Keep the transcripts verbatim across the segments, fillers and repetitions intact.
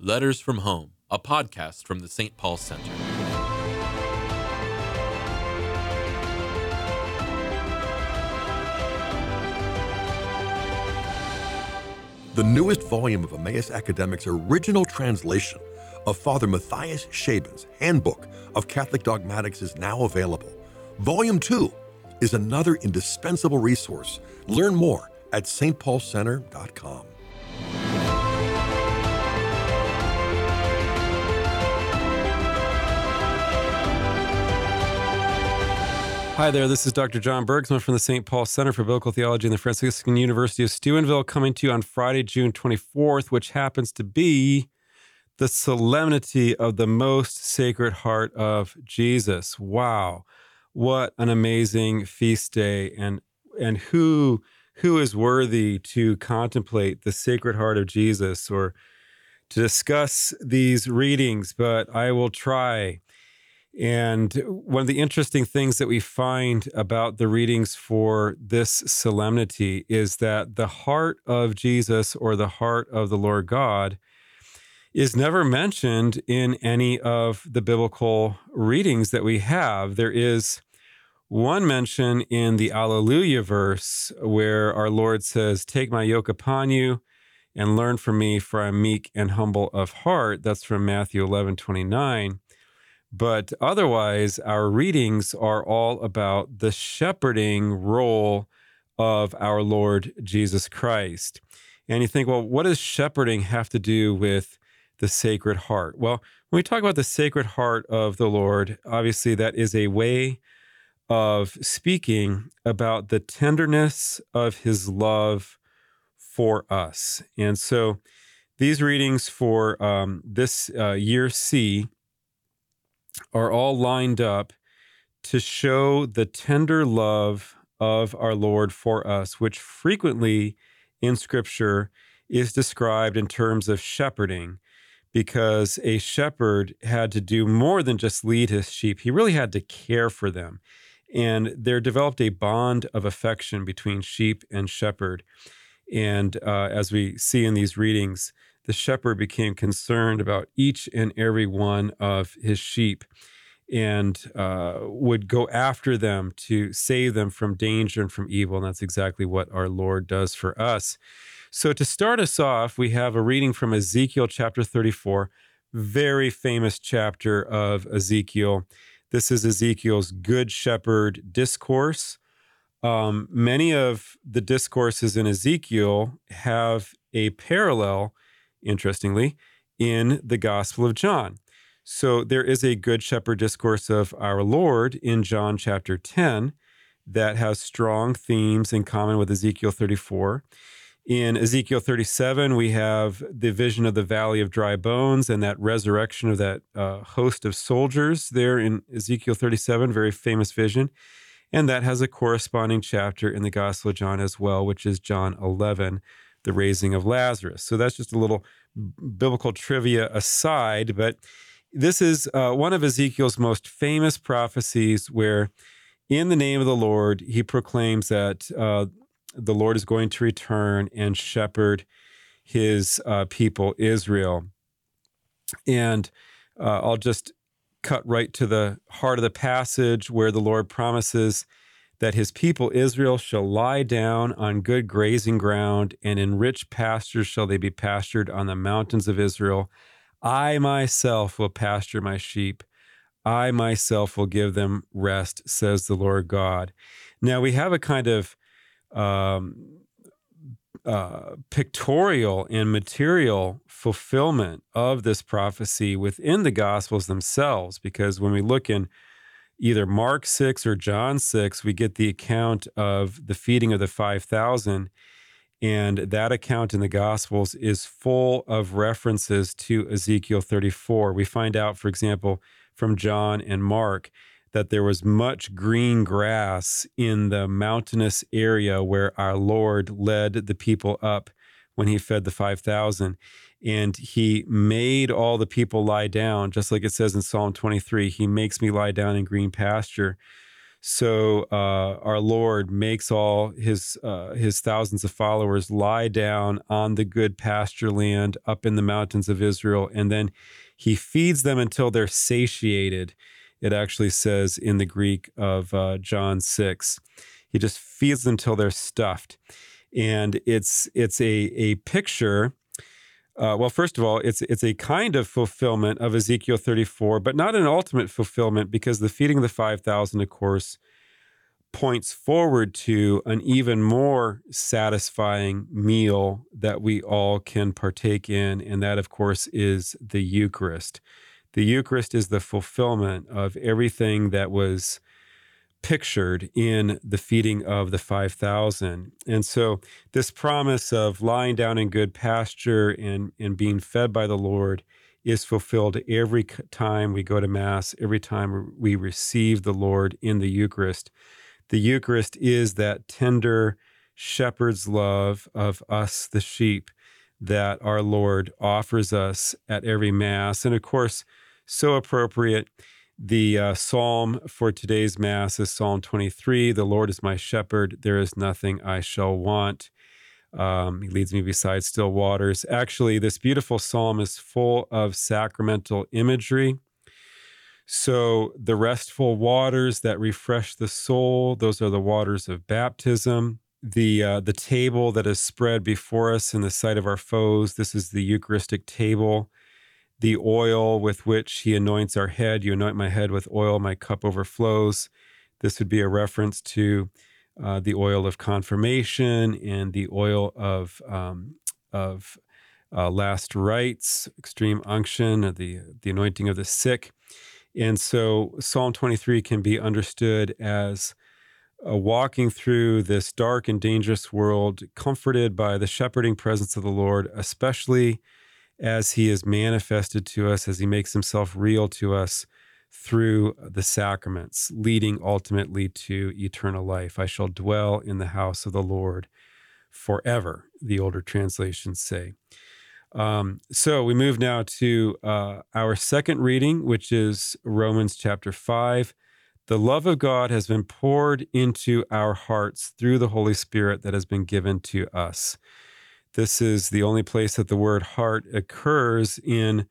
Letters from Home, a podcast from the Saint Paul Center. The newest volume of Emmaus Academic's original translation of Father Matthias Shaban's Handbook of Catholic Dogmatics is now available. Volume two is another indispensable resource. Learn more at s t paul center dot com. Hi there, this is Doctor John Bergsman from the Saint Paul Center for Biblical Theology in the Franciscan University of Steubenville, coming to you on Friday, June twenty-fourth, which happens to be the Solemnity of the Most Sacred Heart of Jesus. Wow, what an amazing feast day, and and who who is worthy to contemplate the Sacred Heart of Jesus or to discuss these readings, but I will try. And one of the interesting things that we find about the readings for this solemnity is that the heart of Jesus or the heart of the Lord God is never mentioned in any of the biblical readings that we have. There is one mention in the Alleluia verse where our Lord says, "Take my yoke upon you and learn from me, for I am meek and humble of heart." That's from Matthew eleven twenty-nine. But otherwise, our readings are all about the shepherding role of our Lord Jesus Christ. And you think, well, what does shepherding have to do with the Sacred Heart? Well, when we talk about the Sacred Heart of the Lord, obviously that is a way of speaking about the tenderness of his love for us. And so these readings for um, this uh, year C are all lined up to show the tender love of our Lord for us, which frequently in Scripture is described in terms of shepherding, because a shepherd had to do more than just lead his sheep. He really had to care for them. And there developed a bond of affection between sheep and shepherd. And uh, as we see in these readings, the shepherd became concerned about each and every one of his sheep and uh, would go after them to save them from danger and from evil. And that's exactly what our Lord does for us. So to start us off, we have a reading from Ezekiel chapter thirty-four, very famous chapter of Ezekiel. This is Ezekiel's Good Shepherd discourse. Um, many of the discourses in Ezekiel have a parallel, interestingly, in the Gospel of John. So there is a Good Shepherd discourse of our Lord in John chapter ten that has strong themes in common with Ezekiel thirty-four. In Ezekiel thirty-seven, we have the vision of the Valley of Dry Bones and that resurrection of that uh, host of soldiers there in Ezekiel thirty-seven, very famous vision. And that has a corresponding chapter in the Gospel of John as well, which is John eleven, the raising of Lazarus. So that's just a little biblical trivia aside, but this is uh, one of Ezekiel's most famous prophecies where in the name of the Lord, he proclaims that uh, the Lord is going to return and shepherd his uh, people, Israel. And uh, I'll just cut right to the heart of the passage where the Lord promises that his people Israel shall lie down on good grazing ground, and in rich pastures shall they be pastured on the mountains of Israel. I myself will pasture my sheep. I myself will give them rest, says the Lord God. Now we have a kind of um, uh, pictorial and material fulfillment of this prophecy within the Gospels themselves, because when we look in either Mark six or John six, we get the account of the feeding of the five thousand, and that account in the Gospels is full of references to Ezekiel thirty-four. We find out, for example, from John and Mark, that there was much green grass in the mountainous area where our Lord led the people up when he fed the five thousand. And he made all the people lie down, just like it says in Psalm twenty-three, he makes me lie down in green pasture. So uh, our Lord makes all his uh, his thousands of followers lie down on the good pasture land up in the mountains of Israel, and then he feeds them until they're satiated. It actually says in the Greek of uh, John six, he just feeds them until they're stuffed, and it's it's a a picture. Uh, well, first of all, it's it's a kind of fulfillment of Ezekiel thirty-four, but not an ultimate fulfillment, because the feeding of the five thousand, of course, points forward to an even more satisfying meal that we all can partake in, and that, of course, is the Eucharist. The Eucharist is the fulfillment of everything that was pictured in the feeding of the five thousand. And so this promise of lying down in good pasture and, and being fed by the Lord is fulfilled every time we go to Mass, every time we receive the Lord in the Eucharist. The Eucharist is that tender shepherd's love of us, the sheep, that our Lord offers us at every Mass. And of course, so appropriate. The uh, psalm for today's Mass is Psalm twenty-three. The Lord is my shepherd. There is nothing I shall want. Um, he leads me beside still waters. Actually, this beautiful psalm is full of sacramental imagery. So the restful waters that refresh the soul, those are the waters of baptism. The, uh, the table that is spread before us in the sight of our foes, this is the Eucharistic table. The oil with which he anoints our head, you anoint my head with oil, my cup overflows. This would be a reference to uh, the oil of confirmation and the oil of um, of uh, last rites, extreme unction, the the anointing of the sick. And so Psalm twenty-three can be understood as uh, walking through this dark and dangerous world, comforted by the shepherding presence of the Lord, especially as he is manifested to us, as he makes himself real to us through the sacraments, leading ultimately to eternal life. I shall dwell in the house of the Lord forever, the older translations say. Um, so we move now to uh, our second reading, which is Romans chapter five. The love of God has been poured into our hearts through the Holy Spirit that has been given to us. This is the only place that the word heart occurs in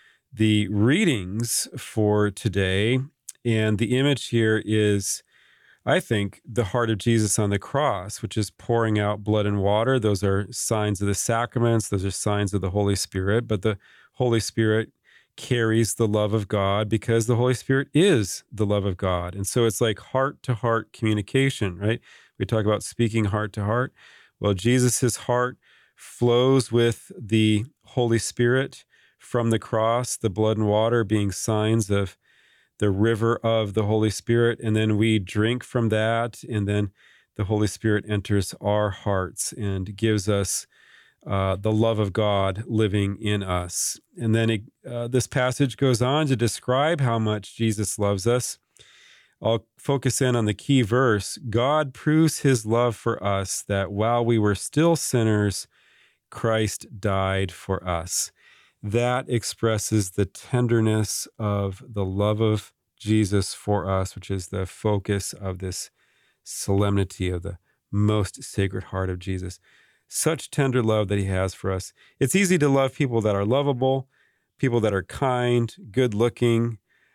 the readings for today. And the image here is, I think, the heart of Jesus on the cross, which is pouring out blood and water. Those are signs of the sacraments. Those are signs of the Holy Spirit. But the Holy Spirit carries the love of God because the Holy Spirit is the love of God. And so it's like heart-to-heart communication, right? We talk about speaking heart to heart. Well, Jesus's heart flows with the Holy Spirit from the cross, the blood and water being signs of the river of the Holy Spirit. And then we drink from that, and then the Holy Spirit enters our hearts and gives us uh, the love of God living in us. And then it, uh, this passage goes on to describe how much Jesus loves us. I'll focus in on the key verse. God proves his love for us, that while we were still sinners, Christ died for us. That expresses the tenderness of the love of Jesus for us, which is the focus of this solemnity of the most sacred heart of Jesus. Such tender love that he has for us. It's easy to love people that are lovable, people that are kind, good-looking,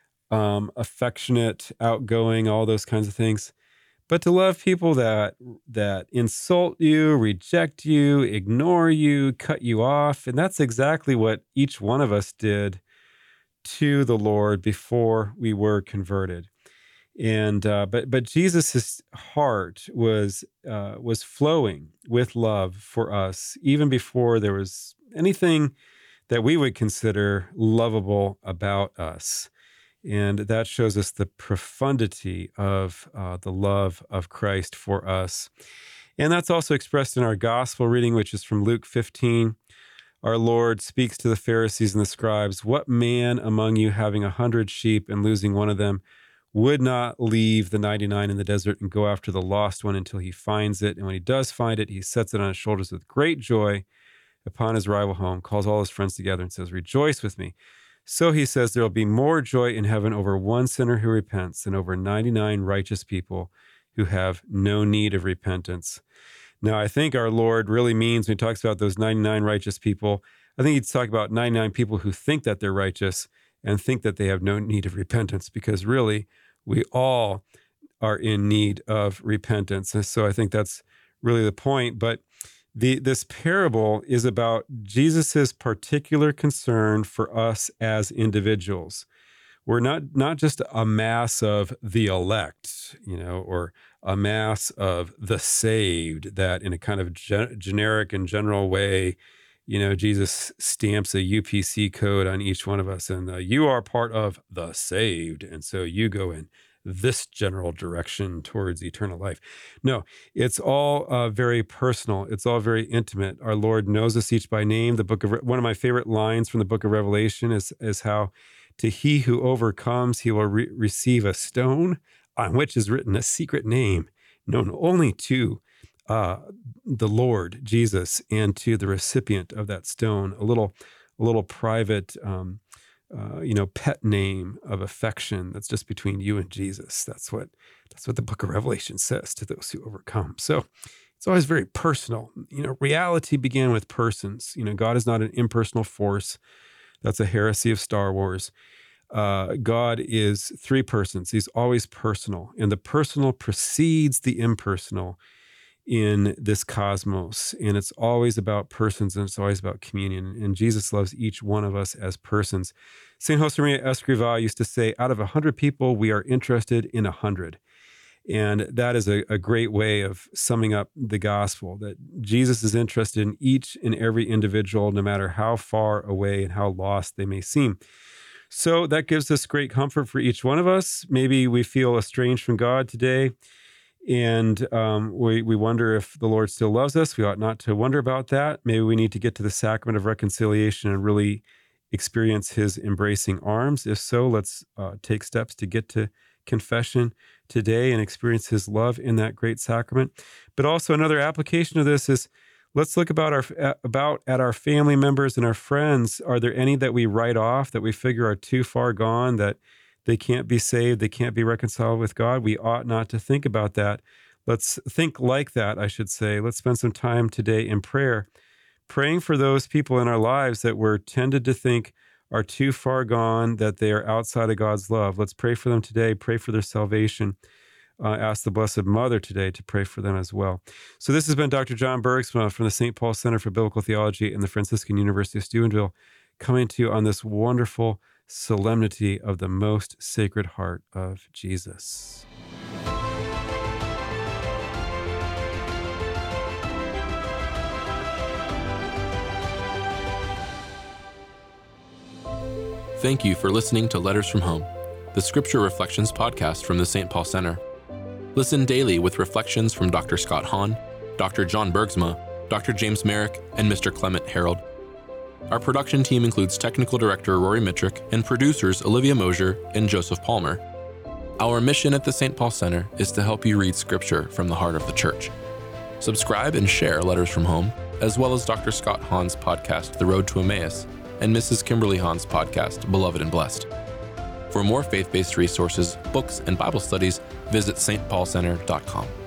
um, affectionate, outgoing, all those kinds of things. But to love people that that insult you, reject you, ignore you, cut you off, and that's exactly what each one of us did to the Lord before we were converted. And uh, but but Jesus's heart was uh, was flowing with love for us even before there was anything that we would consider lovable about us. And that shows us the profundity of uh, the love of Christ for us. And that's also expressed in our gospel reading, which is from Luke fifteen. Our Lord speaks to the Pharisees and the scribes, "What man among you having a hundred sheep and losing one of them would not leave the ninety-nine in the desert and go after the lost one until he finds it? And when he does find it, he sets it on his shoulders with great joy upon his arrival home, calls all his friends together and says, 'Rejoice with me.' So he says there will be more joy in heaven over one sinner who repents than over ninety-nine righteous people who have no need of repentance. Now, I think our Lord really means, when he talks about those ninety-nine righteous people, I think he's talking about ninety-nine people who think that they're righteous and think that they have no need of repentance, because really, we all are in need of repentance. And so I think that's really the point. But the this parable is about Jesus's particular concern for us as individuals. We're not not just a mass of the elect, you know, or a mass of the saved, that in a kind of gen- generic and general way, you know, Jesus stamps a U P C code on each one of us, and uh, you are part of the saved, and so you go in this general direction towards eternal life. No, it's all uh, very personal. It's all very intimate. Our Lord knows us each by name. The book of Re- one of my favorite lines from the book of Revelation is is how, to he who overcomes, he will re- receive a stone on which is written a secret name known only to uh, the Lord Jesus and to the recipient of that stone. A little, a little private, um, uh, you know, pet name of affection that's just between you and Jesus. That's what that's what the book of Revelation says, to those who overcome. So it's always very personal. You know, reality began with persons. You know, God is not an impersonal force. That's a heresy of Star Wars. Uh, God is three persons. He's always personal, and the personal precedes the impersonal in this cosmos. And it's always about persons, and it's always about communion. And Jesus loves each one of us as persons. Saint Josemaria Escrivá used to say, out of a hundred people, we are interested in a hundred. And that is a, a great way of summing up the gospel, that Jesus is interested in each and every individual, no matter how far away and how lost they may seem. So that gives us great comfort for each one of us. Maybe we feel estranged from God today, and um, we, we wonder if the Lord still loves us. We ought not to wonder about that. Maybe we need to get to the sacrament of reconciliation and really experience his embracing arms. If so, let's uh, take steps to get to confession today and experience his love in that great sacrament. But also another application of this is, let's look about our about at our family members and our friends. Are there any that we write off, that we figure are too far gone, that they can't be saved, they can't be reconciled with God? We ought not to think about that. Let's think like that, I should say. Let's spend some time today in prayer, praying for those people in our lives that we're tended to think are too far gone, that they are outside of God's love. Let's pray for them today, pray for their salvation. Uh, ask the Blessed Mother today to pray for them as well. So this has been Doctor John Bergsma from the Saint Paul Center for Biblical Theology in the Franciscan University of Steubenville, coming to you on this wonderful solemnity of the most sacred heart of Jesus. Thank you for listening to Letters from Home, the Scripture Reflections podcast from the Saint Paul Center. Listen daily with reflections from Doctor Scott Hahn, Doctor John Bergsma, Doctor James Merrick, and Mister Clement Harold. Our production team includes technical director Rory Mitrick and producers Olivia Mosier and Joseph Palmer. Our mission at the Saint Paul Center is to help you read Scripture from the heart of the Church. Subscribe and share Letters from Home, as well as Doctor Scott Hahn's podcast, The Road to Emmaus, and Missus Kimberly Hahn's podcast, Beloved and Blessed. For more faith-based resources, books, and Bible studies, visit s t paul center dot com.